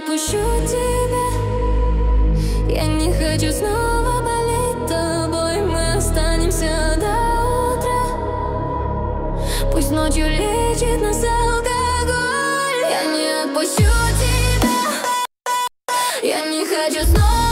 отпущу тебя. Я не хочу снова болеть тобой. Мы останемся до утра. Пусть ночью лечит нас алкоголь. Я не отпущу тебя. Я не хочу снова.